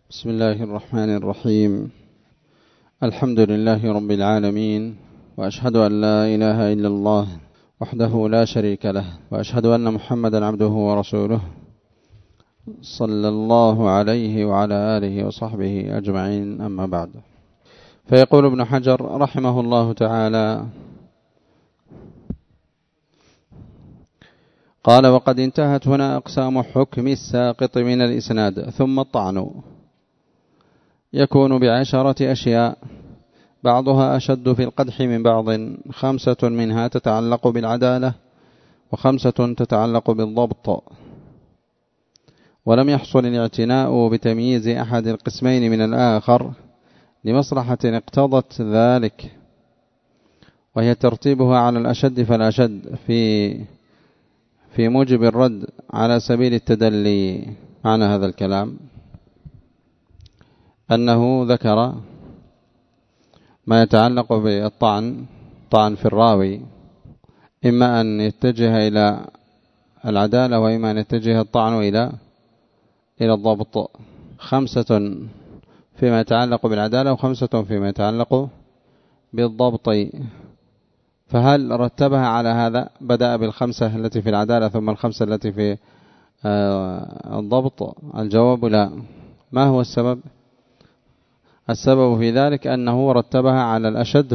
بسم الله الرحمن الرحيم. الحمد لله رب العالمين، وأشهد أن لا إله إلا الله وحده لا شريك له، وأشهد أن محمدا عبده ورسوله صلى الله عليه وعلى آله وصحبه أجمعين، أما بعد. فيقول ابن حجر رحمه الله تعالى: قال: وقد انتهت هنا أقسام حكم الساقط من الإسناد. ثم الطعن يكون ب10 أشياء، بعضها أشد في القدح من بعض، 5 منها تتعلق بالعدالة، و5 تتعلق بالضبط. ولم يحصل الاعتناء بتمييز أحد القسمين من الآخر لمصلحة اقتضت ذلك، وهي ترتيبها على الأشد فالأشد في موجب الرد على سبيل التدلي. معنى هذا الكلام أنه ذكر ما يتعلق بالطعن في الراوي، إما أن يتجه إلى العدالة، وإما أن يتجه الطعن إلى الضبط. 5 فيما يتعلق بالعدالة، و5 فيما يتعلق بالضبط. فهل رتبها على هذا؟ بدأ بال5 التي في العدالة ثم ال5 التي في الضبط؟ الجواب لا. ما هو السبب؟ السبب في ذلك أنه رتبها على الأشد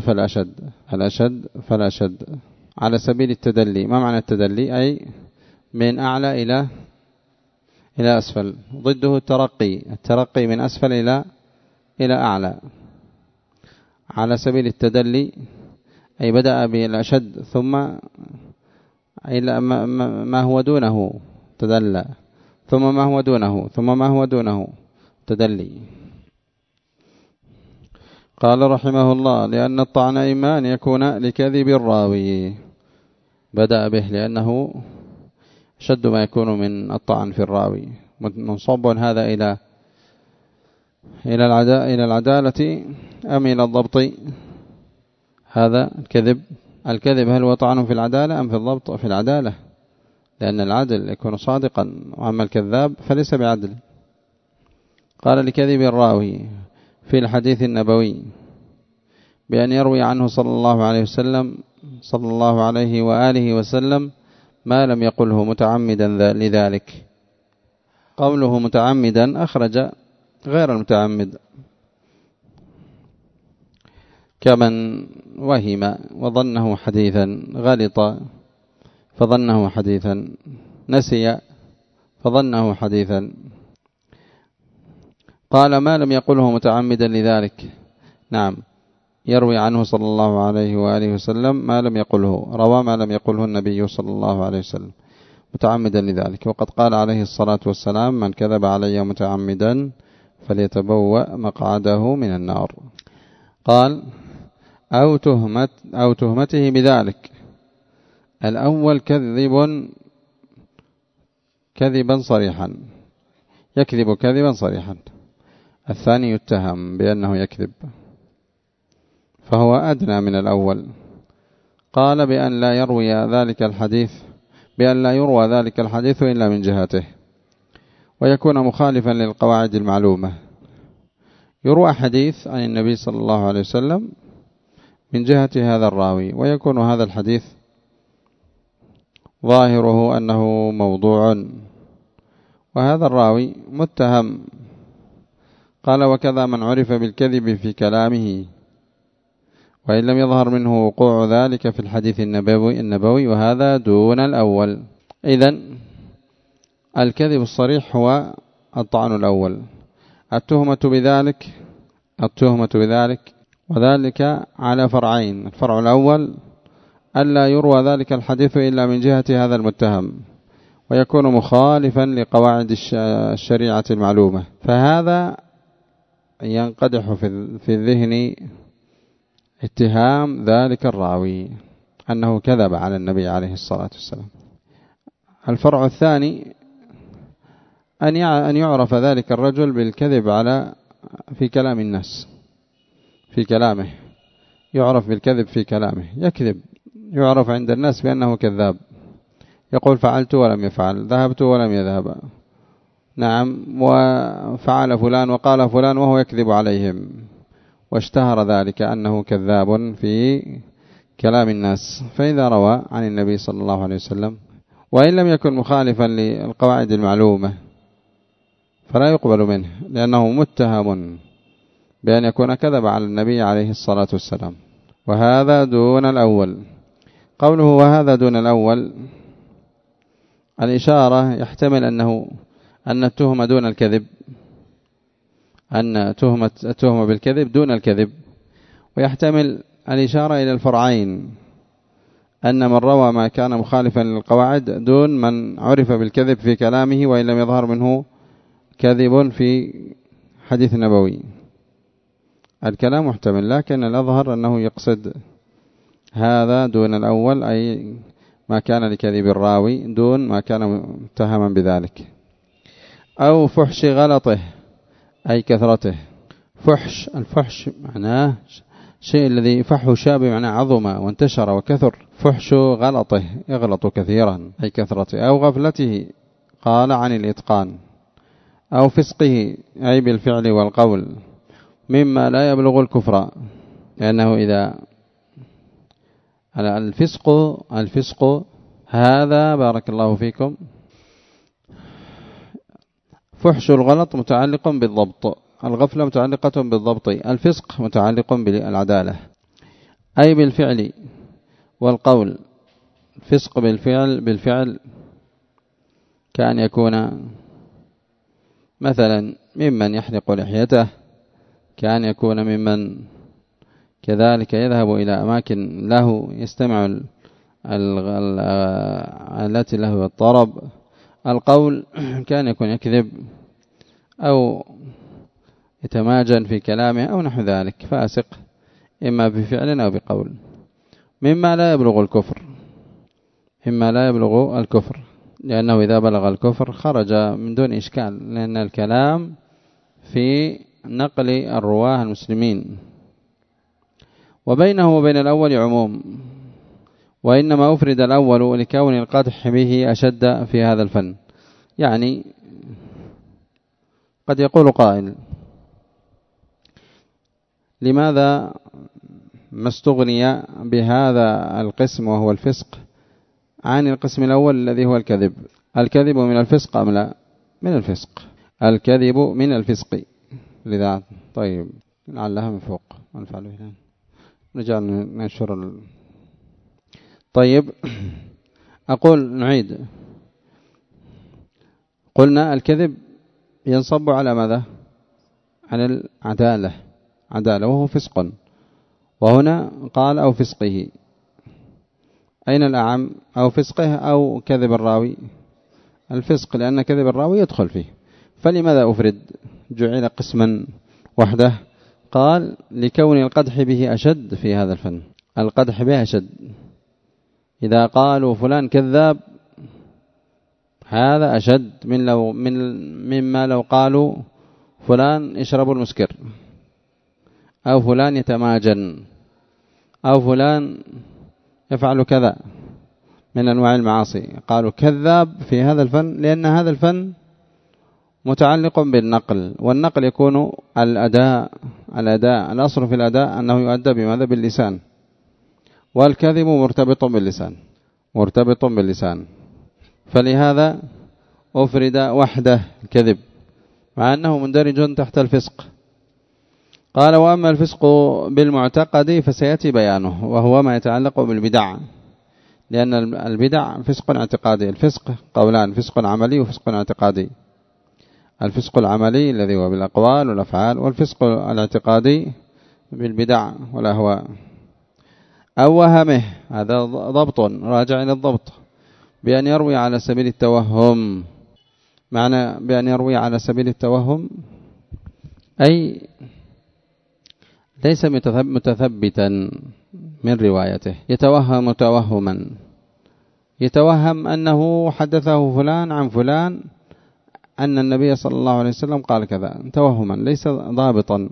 فالأشد على سبيل التدلي. ما معنى التدلي؟ أي من أعلى إلى أسفل. ضده الترقي من أسفل إلى أعلى على سبيل التدلي، أي بدأ بالأشد ثم إلى ما هو دونه تدلى، ثم ما هو دونه، ثم ما هو دونه تدلي. قال رحمه الله: لأن الطعن إما أن يكون لكذب الراوي، بدأ به لأنه شد ما يكون من الطعن في الراوي، منصب هذا إلى العدالة أم إلى الضبط؟ هذا الكذب هل هو طعن في العدالة أم في الضبط؟ في العدالة، لأن العدل يكون صادقا، وأما الكذاب فليس بعدل. قال: لكذب الراوي في الحديث النبوي بأن يروي عنه صلى الله عليه وآله وسلم ما لم يقله متعمدا لذلك. قوله متعمدا أخرج غير المتعمد، كمن وهم وظنه حديثا، غلط فظنه حديثا، نسي فظنه حديثا. قال: ما لم يقله متعمدا لذلك. نعم، يروي عنه صلى الله عليه وآله وسلم ما لم يقله، روى ما لم يقله النبي صلى الله عليه وسلم متعمدا لذلك. وقد قال عليه الصلاة والسلام: من كذب علي متعمدا فليتبوأ مقعده من النار. قال: أو تهمته بذلك. الأول كذبا صريحا، يكذب كذبا صريحا. الثاني يتهم بأنه يكذب، فهو أدنى من الأول. قال: بأن لا يروى ذلك الحديث إلا من جهته، ويكون مخالفا للقواعد المعلومة. يروى حديث عن النبي صلى الله عليه وسلم من جهة هذا الراوي، ويكون هذا الحديث ظاهره أنه موضوع، وهذا الراوي متهم. قال: وكذا من عرف بالكذب في كلامه وإن لم يظهر منه وقوع ذلك في الحديث النبوي، وهذا دون الأول. إذن الكذب الصريح هو الطعن الأول. التهمة بذلك وذلك على فرعين: الفرع الأول ألا يروى ذلك الحديث إلا من جهة هذا المتهم، ويكون مخالفا لقواعد الشريعة المعلومة، فهذا ينقدح في الذهن اتهام ذلك الراوي أنه كذب على النبي عليه الصلاة والسلام. الفرع الثاني أن يعرف ذلك الرجل بالكذب في كلام الناس، في كلامه يعرف بالكذب في كلامه، يكذب، يعرف عند الناس بأنه كذاب، يقول فعلت ولم يفعل، ذهبت ولم يذهب، نعم وفعل فلان وقال فلان وهو يكذب عليهم، واشتهر ذلك أنه كذاب في كلام الناس. فإذا روى عن النبي صلى الله عليه وسلم وإن لم يكن مخالفا للقواعد المعلومة فلا يقبل منه، لأنه متهم بأن يكون كذب على النبي عليه الصلاة والسلام. وهذا دون الأول. قوله وهذا دون الأول، الإشارة يحتمل أن التهمة دون الكذب، أن التهمة بالكذب دون الكذب، ويحتمل الإشارة إلى الفرعين، أن من روى ما كان مخالفا للقواعد دون من عرف بالكذب في كلامه وإن لم يظهر منه كذب في حديث نبوي. الكلام محتمل، لكن الأظهر أنه يقصد هذا دون الأول، أي ما كان لكذب الراوي دون ما كان متهما بذلك. أو فحش غلطه أي كثرته. الفحش معناه شيء الذي فحش بمعنى عظم وانتشر وكثر. فحش غلطه يغلط كثيرا أي كثرته. أو غفلته قال عن الإتقان. أو فسقه أي بالفعل والقول مما لا يبلغ الكفر، لأنه إذا الفسق هذا بارك الله فيكم، فحش الغلط متعلق بالضبط، الغفلة متعلقة بالضبط، الفسق متعلق بالعدالة أي بالفعل والقول. الفسق بالفعل كان يكون مثلا ممن يحلق لحيته، كان يكون ممن كذلك يذهب إلى أماكن له يستمع التي له الطرب. القول كان يكون يكذب أو يتماجن في كلامه أو نحو ذلك، فاسق إما بفعل أو بقول. مما لا يبلغ الكفر، لأنه إذا بلغ الكفر خرج من دون إشكال، لأن الكلام في نقل الرواه المسلمين. وبينه وبين الأول عموم، وإنما أفرد الأول لكون القدح به أشد في هذا الفن. يعني قد يقول قائل لماذا ما استغني بهذا القسم وهو الفسق عن القسم الأول الذي هو الكذب؟ الكذب من الفسق أم لا؟ من الفسق. الكذب من الفسق. لذا طيب لعلها من فوق ونفعله هنا نرجع ننشر طيب أقول نعيد. قلنا الكذب ينصب على ماذا؟ على عدالة وهو فسق. وهنا قال أو فسقه، أين الأعم؟ أو فسقه أو كذب الراوي؟ الفسق، لأن كذب الراوي يدخل فيه. فلماذا أفرد جعل قسما وحده؟ قال لكون القدح به أشد في هذا الفن. القدح به أشد. إذا قالوا فلان كذاب هذا أشد مما لو قالوا فلان يشرب المسكر، أو فلان يتماجن، أو فلان يفعل كذا من أنواع المعاصي. قالوا كذاب في هذا الفن، لأن هذا الفن متعلق بالنقل، والنقل يكون الأداء. الأصل في الأداء أنه يؤدى بماذا؟ باللسان، والكذب مرتبط باللسان. فلهذا أفرد وحده الكذب مع أنه مندرج تحت الفسق. قال وأما الفسق بالمعتقد فسيأتي بيانه، وهو ما يتعلق بالبدع، لأن البدع فسق اعتقادي. الفسق قولان، فسق عملي وفسق اعتقادي. الفسق العملي الذي هو بالأقوال والأفعال، والفسق الاعتقادي بالبدع والأهواء. أو وهمه، هذا ضبط راجع إلى الضبط، بأن يروي على سبيل التوهم. معنى بأن يروي على سبيل التوهم أي ليس متثبتا من روايته، يتوهم توهما، يتوهم أنه حدثه فلان عن فلان أن النبي صلى الله عليه وسلم قال كذا، توهما ليس ضابطا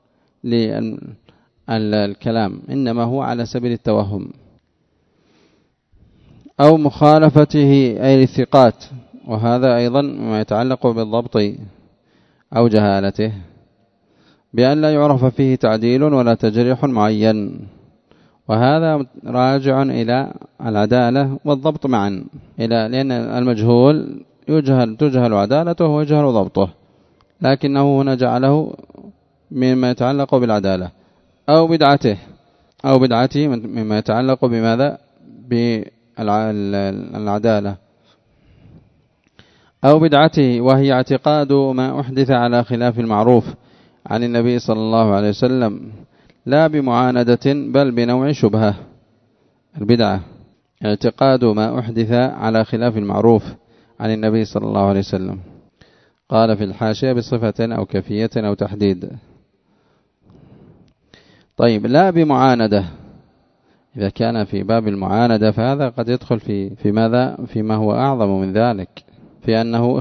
للكلام، إنما هو على سبيل التوهم. أو مخالفته أي الثقات، وهذا أيضا ما يتعلق بالضبط أو جهالته، بأن لا يعرف فيه تعديل ولا تجريح معين، وهذا راجع إلى العدالة والضبط معا، لأن المجهول تجهل عدالته ويجهل ضبطه، لكنه هنا جعله مما يتعلق بالعدالة أو بدعته مما يتعلق بماذا؟ بالعدالة أو بدعته، وهي اعتقاد ما أحدث على خلاف المعروف عن النبي صلى الله عليه وسلم لا بمعاندة بل بنوع شبهة. البدعة اعتقاد ما أحدث على خلاف المعروف عن النبي صلى الله عليه وسلم. قال في الحاشية بصفة أو كيفية أو تحديد. طيب، لا بمعاندة، إذا كان في باب المعاندة فهذا قد يدخل في ماذا؟ فيما هو أعظم من ذلك، في أنه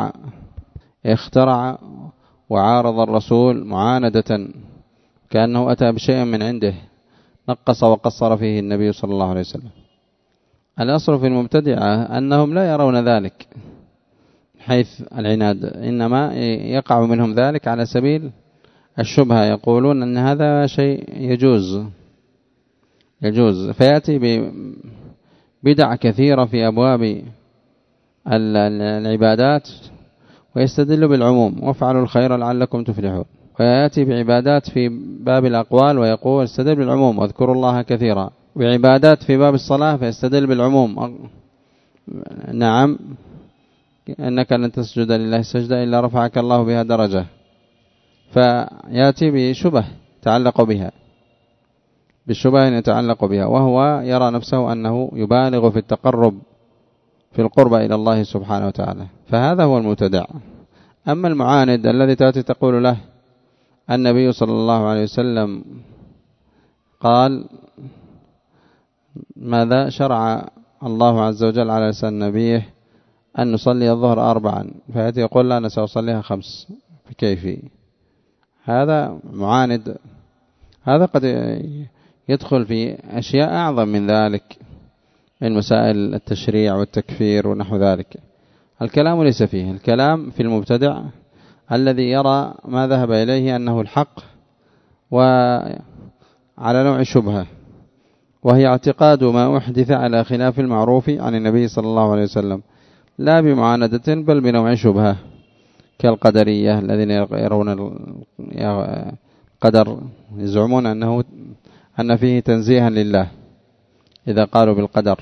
اخترع وعارض الرسول معاندة، كأنه أتى بشيء من عنده نقص وقصر فيه النبي صلى الله عليه وسلم. الأصل في المبتدعة أنهم لا يرون ذلك حيث العناد، إنما يقع منهم ذلك على سبيل الشبهة، يقولون أن هذا شيء يجوز، فيأتي ببدع كثيرة في أبواب العبادات ويستدل بالعموم، وافعلوا الخير لعلكم تفلحون، ويأتي بعبادات في باب الأقوال ويقول استدل بالعموم واذكروا الله كثيرا، بعبادات في باب الصلاة فيستدل بالعموم، نعم أنك لن تسجد لله سجدة إلا رفعك الله بها درجة، فيأتي بشبه يتعلق بها، وهو يرى نفسه أنه يبالغ في التقرب في القرب إلى الله سبحانه وتعالى، فهذا هو المبتدع. أما المعاند الذي تأتي تقول له النبي صلى الله عليه وسلم قال ماذا شرع الله عز وجل على لسان نبيه أن نصلي الظهر 4، فيأتي يقول لا أنا سأصليها 5 بكيفي، هذا معاند. هذا قد يدخل في أشياء أعظم من ذلك من مسائل التشريع والتكفير ونحو ذلك. الكلام ليس فيه، الكلام في المبتدع الذي يرى ما ذهب إليه أنه الحق وعلى نوع شبهة، وهي اعتقاد ما أحدث على خلاف المعروف عن النبي صلى الله عليه وسلم لا بمعاندة بل بنوع شبهة، كالقدرية الذين يرون القدر يزعمون أن فيه تنزيها لله إذا قالوا بالقدر،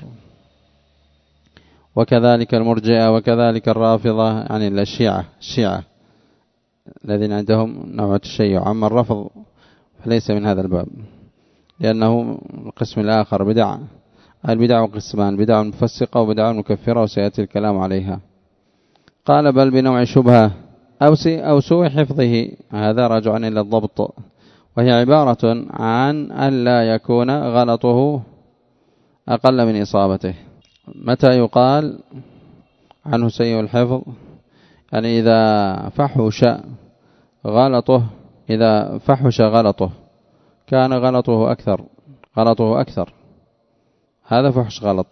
وكذلك المرجئة، وكذلك الرافضة، يعني الشيعة الذين عندهم نوع التشيع. أما الرفض فليس من هذا الباب، لأنه القسم الآخر البدع قسمان، بدع مفسقة وبدع مكفرة، وسيأتي الكلام عليها. قال بل بنوع شبهة أو سوء حفظه، هذا راجع إلى الضبط، وهي عبارة عن أن لا يكون غلطه أقل من إصابته. متى يقال عنه سيء الحفظ؟ يعني إذا فحش غلطه كان غلطه أكثر، هذا فحش غلط.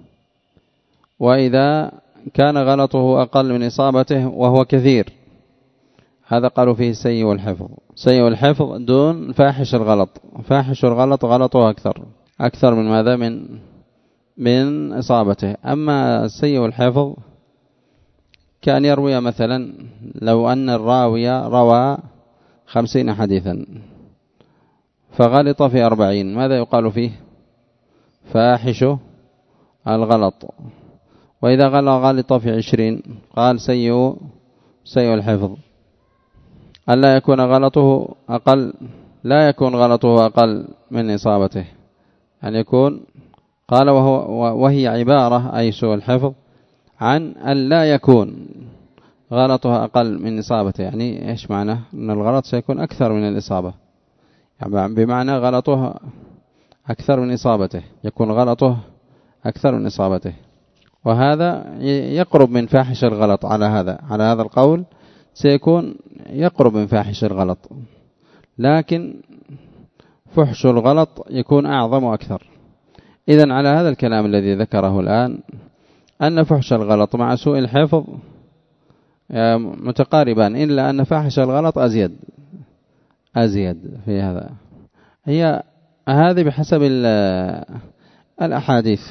وإذا كان غلطه أقل من إصابته وهو كثير، هذا قالوا فيه سيء الحفظ دون فاحش الغلط. فاحش الغلط غلطه أكثر من ماذا؟ من إصابته. أما سيء الحفظ كان يروي مثلا، لو أن الراوي روى 50 حديثا فغلط في 40، ماذا يقال فيه؟ فاحش الغلط. وإذا غلط في 20 قال سيء الحفظ. ألا يكون غلطه أقل، لا يكون غلطه أقل من إصابته، أن يكون قال وهي عبارة أي سوء الحفظ عن أن لا يكون غلطه أقل من إصابته. يعني إيش معنى؟ أن الغلط سيكون أكثر من الإصابة، يعني بمعنى غلطه أكثر من إصابته، يكون غلطه أكثر من إصابته، وهذا يقرب من فاحش الغلط. على هذا القول سيكون يقرب من فاحش الغلط، لكن فحش الغلط يكون أعظم وأكثر. إذن على هذا الكلام الذي ذكره الآن أن فحش الغلط مع سوء الحفظ متقاربان، إلا أن فحش الغلط أزيد في هذا. هي هذه بحسب الأحاديث،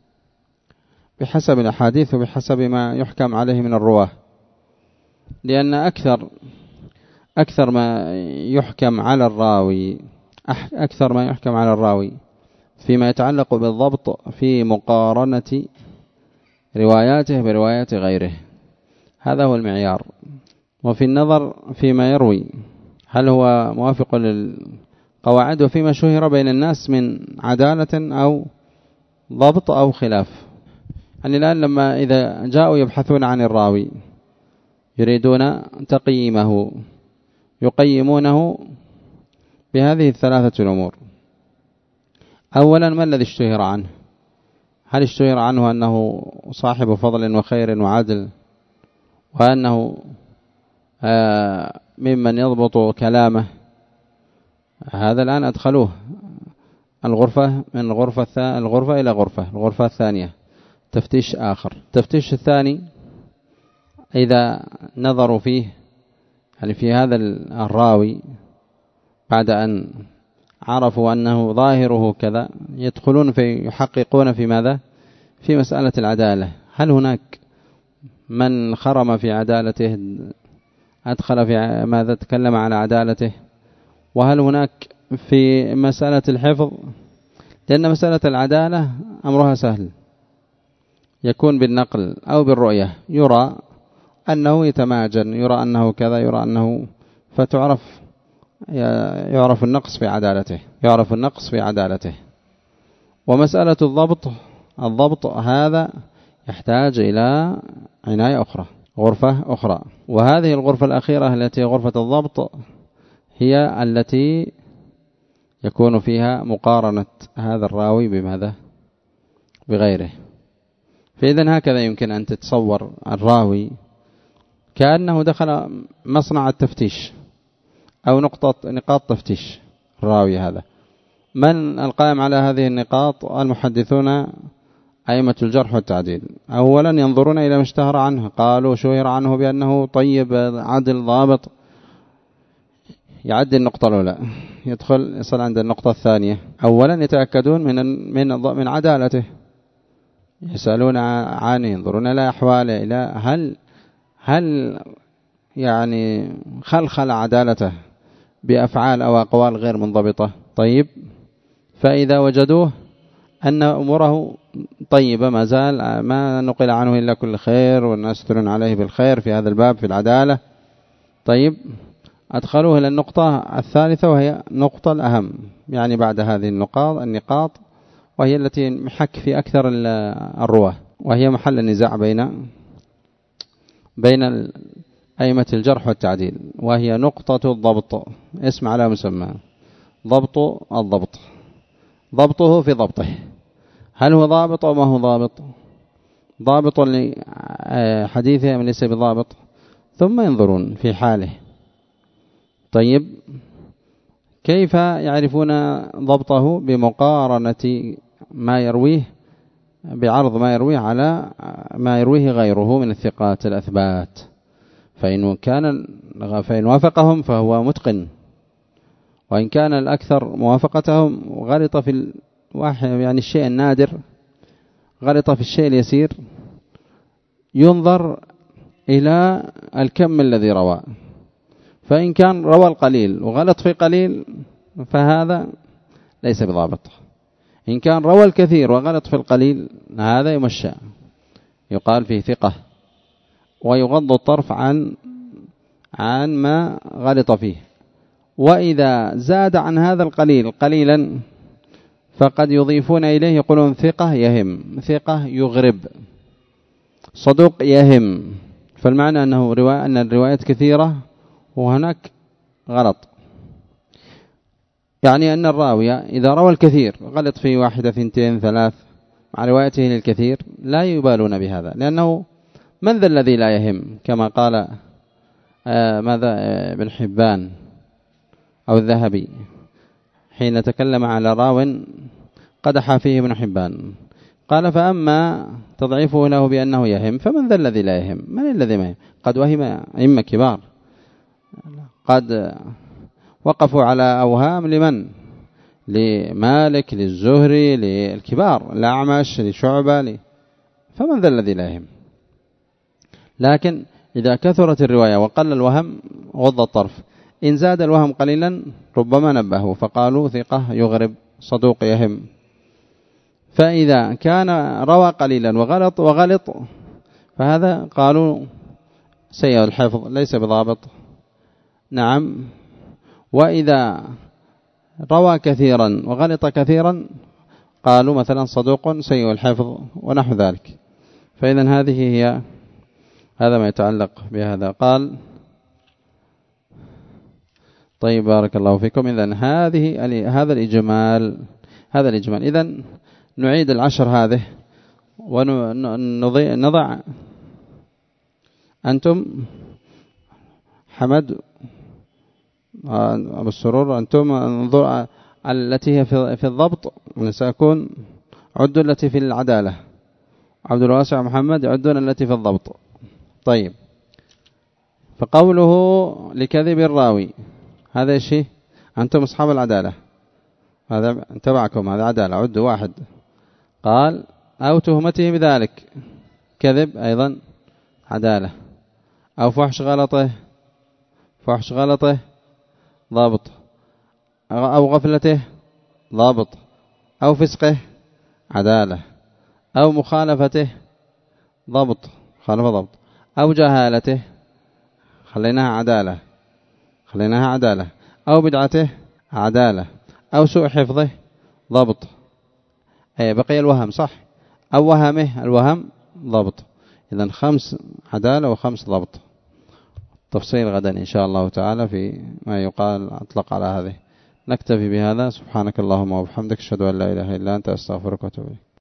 وبحسب ما يحكم عليه من الرواه، لأن أكثر ما يحكم على الراوي فيما يتعلق بالضبط في مقارنة رواياته بروايات غيره، هذا هو المعيار. وفي النظر فيما يروي هل هو موافق للقواعد وفيما شهر بين الناس من عدالة أو ضبط أو خلاف. يعني الآن لما إذا جاءوا يبحثون عن الراوي يريدون تقييمه، يقيمونه بهذه الثلاثة الأمور. أولا، ما الذي اشتهر عنه؟ هل اشتهر عنه أنه صاحب فضل وخير وعدل، وأنه ممن يضبط كلامه؟ هذا الآن أدخلوه الغرفة من الغرفة إلى الغرفة الثانية، تفتيش آخر. التفتيش الثاني إذا نظروا فيه، يعني في هذا الراوي، بعد أن عرفوا أنه ظاهره كذا، يدخلون يحققون في ماذا؟ في مسألة العدالة. هل هناك من خرم في عدالته، أدخل في ماذا، تكلم على عدالته؟ وهل هناك في مسألة الحفظ؟ لأن مسألة العدالة أمرها سهل، يكون بالنقل أو بالرؤية، يرى أنه يتماجن، يرى أنه كذا، يرى أنه، يعرف النقص في عدالته. ومسألة الضبط هذا يحتاج إلى عناية أخرى، غرفة أخرى. وهذه الغرفة الأخيرة التي غرفة الضبط هي التي يكون فيها مقارنة هذا الراوي بماذا؟ بغيره. فإذن هكذا يمكن أن تتصور الراوي كأنه دخل مصنع التفتيش أو نقاط تفتيش. الراوي هذا من القائم على هذه النقاط؟ المحدثون أئمة الجرح والتعديل. أولا ينظرون إلى ما اشتهر عنه، قالوا شهر عنه بأنه طيب عدل ضابط، يعدي النقطة الأولى، يصل عند النقطة الثانية. أولا يتأكدون من عدالته، يسألون عنه، ينظرون إلى أحواله، إلى هل يعني خلخل عدالته بأفعال أو أقوال غير منضبطة. طيب، فإذا وجدوه أن أموره طيبة، ما زال ما نقل عنه إلا كل خير، والناس يثنون عليه بالخير في هذا الباب في العدالة، طيب، أدخلوه إلى النقطة الثالثة، وهي نقطة الأهم، يعني بعد هذه النقاط، وهي التي محك في أكثر الرواة، وهي محل النزاع بين أئمة الجرح والتعديل، وهي نقطة الضبط، اسم على مسمى، الضبط، ضبطه في ضبطه، هل هو ضابط أو ما هو ضابط لحديثه أم ليس بضابط، ثم ينظرون في حاله. طيب، كيف يعرفون ضبطه؟ بمقارنة ما يرويه، بعرض ما يرويه على ما يرويه غيره من الثقات الأثبات، فإن وافقهم فهو متقن، وإن كان الأكثر موافقتهم غلط في يعني الشيء النادر، غلط في الشيء اليسير، ينظر إلى الكم الذي روى، فإن كان روى القليل وغلط في قليل فهذا ليس بضابط، إن كان روى الكثير وغلط في القليل هذا يمشى، يقال فيه ثقة، ويغض الطرف عن ما غلط فيه. وإذا زاد عن هذا القليل قليلا فقد يضيفون إليه، يقولون ثقة يهم، ثقة يغرب، صدوق يهم، فالمعنى أن الروايات كثيرة وهناك غلط، يعني أن الراوي إذا روى الكثير غلط في 1 2 3 مع روايته للكثير لا يبالون بهذا، لأنه من ذا الذي لا يهم، كما قال ماذا ابن حبان أو الذهبي حين تكلم على راو قدح فيه ابن حبان، قال فأما تضعيفه له بأنه يهم فمن ذا الذي لا يهم؟ من الذي ما يهم؟ قد وهم أئمة كبار، قد وقفوا على أوهام لمن؟ لمالك، للزهري، للكبار، الأعمش، لشعبة، فمن ذا الذي لا يهم؟ لكن إذا كثرت الرواية وقل الوهم غض الطرف، إن زاد الوهم قليلا ربما نبهوا فقالوا ثقة يغرب صدوق يهم. فإذا كان روى قليلا وغلط فهذا قالوا سيء الحفظ ليس بضابط. نعم. وإذا روى كثيرا وغلط كثيرا قالوا مثلا صدوق سيء الحفظ ونحو ذلك. فإذا هذا ما يتعلق بهذا. قال طيب بارك الله فيكم. إذن هذا الإجمال. إذن نعيد العشر هذه ونضع أنتم حمد أبو السرور، أنتم انظر التي هي في الضبط، سأكون عدوا التي في العدالة، عبد الواسع محمد عدون التي في الضبط. طيب، فقوله لكذب الراوي هذا شيء، أنتم أصحاب العدالة، هذا تبعكم، هذا عدالة، عدوا واحد. قال أو تهمته بذلك، كذب أيضا عدالة، أو فحش غلطه ضابط، أو غفلته ضابط، أو فسقه عدالة، أو مخالفته ضبط، أو جهالته خليناها عدالة، أو بدعته عدالة، أو سوء حفظه ضبط. بقي الوهم، صح، أو وهمه الوهم ضبط. إذن 5 عدالة و5 ضبط. تفصيل غدا إن شاء الله تعالى في ما يقال أطلق على هذه. نكتفي بهذا. سبحانك اللهم وبحمدك، أشهد أن لا إله إلا أنت، أستغفرك وأتوب إليك.